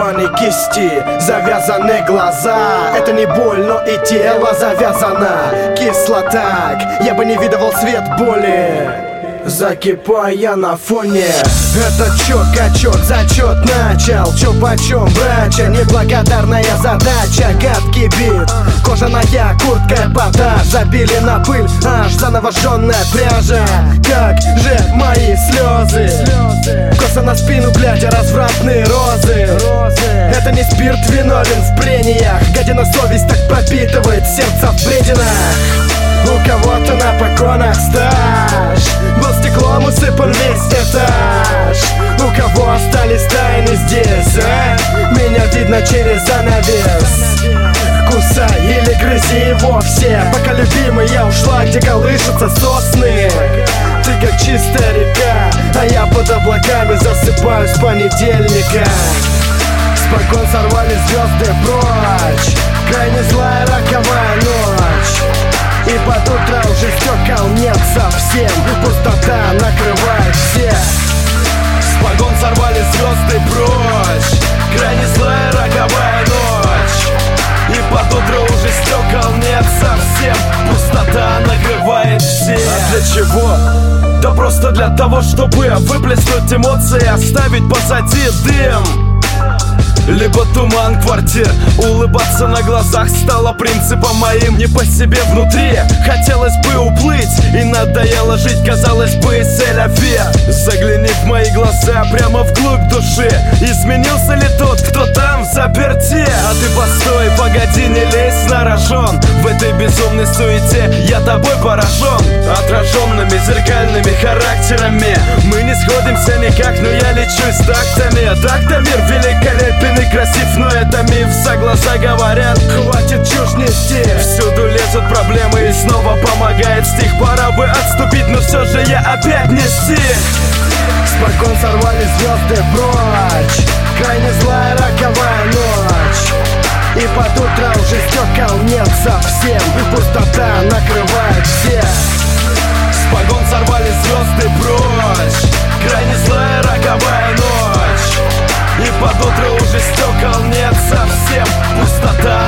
зеленой кисти завязаны глаза. Это не боль, но и тело завязано кисло так. Я бы не видывал свет боли, закипая на фоне. Это чё, качок, зачет начал. Чё почем, брача, неблагодарная задача. Гадкий бит, кожаная куртка, эпатаж. Забили на пыль, аж заново жжённая пряжа. Как же мои слезы, коса на спину, глядя, развратные розы. Это не спирт виновен в прениях. Гадина совесть так пропитывает сердце вредина. У кого-то на поконах стаж, был стеклом усыпан весь этаж. У кого остались тайны здесь, а? Меня видно через занавес. Кусай или грызи его все, пока любимая ушла, где колышутся сосны. Ты как чистая река, а я под облаками засыпаю с понедельника. С погон сорвали звезды прочь, крайне злая роковая ночь. И под утро уже стекол нет совсем, пустота накрывает всех. С погон сорвали звезды прочь, крайне злая роковая ночь. И под утро уже стекол нет совсем, пустота накрывает всех. А для чего? Да просто для того, чтобы выплеснуть эмоции, оставить позади дым. Либо туман квартир, улыбаться на глазах стало принципом моим. Не по себе внутри, хотелось бы уплыть, и надоело жить, казалось бы, сель-а-фи. Загляни в мои глаза, прямо вглубь души. Изменился ли тот, кто там в заперти? А ты постой, погоди, не лезь на рожон. В этой безумной суете я тобой поражен. Отраженными зеркальными характерами мы не сходимся никак, но я лечусь тактами. Так-то мир великолепен и красив, но это миф, за глаза говорят, хватит чушь нести. Всюду лезут проблемы и снова помогает стих. Пора бы отступить, но все же я опять не стих. С погон сорвали звезды прочь, крайне злая роковая ночь. И под утро уже стекол нет совсем, пустота накрывает всех. С погон сорвали звезды прочь, крайне злая роковая ночь. И под утро уже стекол нет совсем, пустота